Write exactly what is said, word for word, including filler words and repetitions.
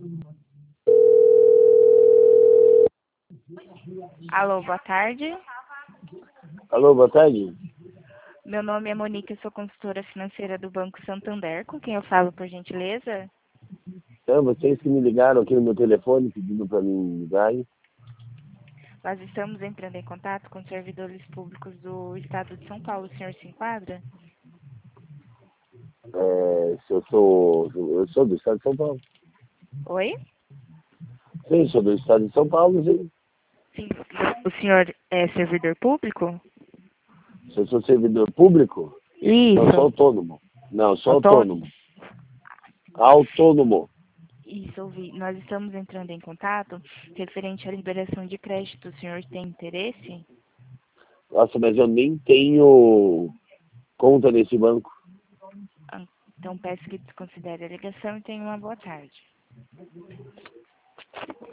Alô, boa tarde. Alô, boa tarde. Meu nome é Monique, eu sou consultora financeira do Banco Santander. Com quem eu falo, por gentileza? Então, vocês que me ligaram aqui no meu telefone pedindo para mim ligar aí. Nós estamos entrando em contato com servidores públicos do Estado de São Paulo. O senhor se enquadra? É, se eu sou. Eu sou do estado de São Paulo. Oi? Sim, sou do estado de São Paulo, sim. Sim. O senhor é servidor público? Se eu sou servidor público, não sou Isso. autônomo. Não, sou Autônomo? autônomo. Autônomo. Isso, ouvi. Nós estamos entrando em contato referente à liberação de crédito. O senhor tem interesse? Nossa, mas eu nem tenho conta nesse banco. Ah, então peço que desconsidere a ligação e tenha uma boa tarde.